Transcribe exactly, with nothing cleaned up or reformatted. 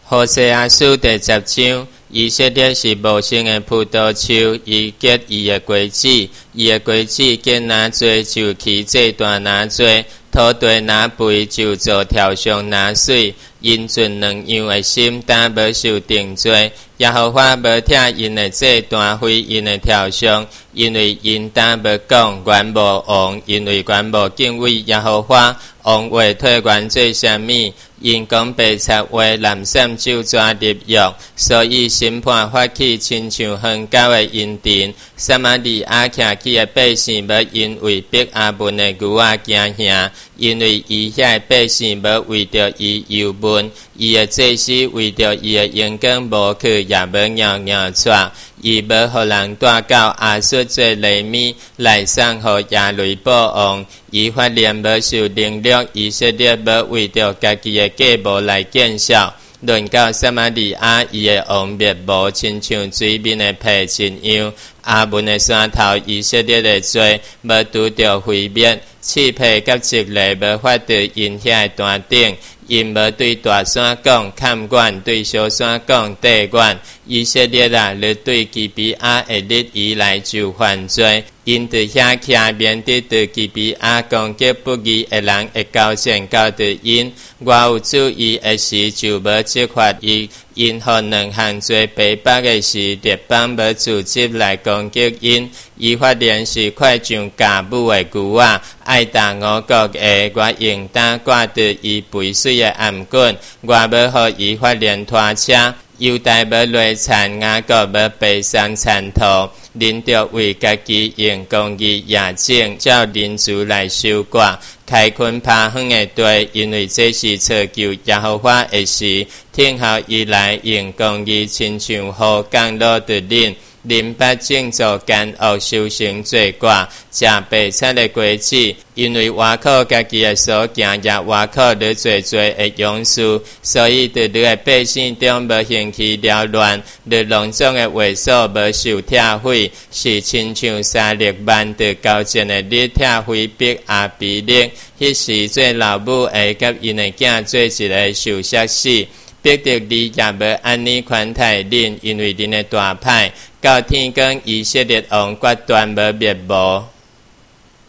何西阿书第十章，以色列是无生的葡萄树，伊结伊的果子，伊的果子结哪多，就起这段哪多，土地哪肥，就做条上哪水。因存两样的心，但无受定罪。耶和华无听因的这段非因的条上，因为因但无讲原无王，因为原无敬畏耶和华。王话退原做啥物？因讲白贼话，蓝闪就抓入狱，所以审判发起，亲像很高的阴殿。撒玛利亚徛起的百姓，无因为逼阿文的牛仔惊吓，因为伊遐的百姓无为着伊忧闷，伊的祭司为着伊的眼光无去，也无鸟鸟带。伊无互人带到亚述做利米来送互亚雷波王，伊发现无受能力，以色列无为着家己的计谋来见效。论到撒玛利亚，伊的王灭无亲像水面的皮一样。阿文的山头，以色列的罪无拄着毁灭，刺皮甲积累无法度因遐的单顶。因无对大山讲看管，对小山讲地管。以色列啊，你对基比亚的日以来就犯罪。因伫遐徛面对对基比亚攻击不义的人，会交战交着因。我有注意的时，就无执法伊。因互两项罪被bắt的时，列邦无组织来攻击因。伊发现是快像家母的牛仔，爱打我国的，我用担挂着伊肥水的颔棍，我要互伊发现拖车。犹大要累残，雅各要背上残土，恁着为家己用公义亚证，照人主来收割，开垦趴远的地，因为这是造就耶和华的事。听候伊来用公义，亲像雨降落的恁。恁百姓做奸恶，修行罪过，食白菜的果子，因为外口家己的所行，也外口你做做的勇士，所以对你的百姓中无兴起缭乱，你隆重的话所无受拆毁，是亲像三六万的高战的日拆毁逼阿比勒，迄时做老母会甲因的囝做一个受杀死。逼得你也无安尼款待恁，因为恁的大歹到天光以色列王决断无灭无。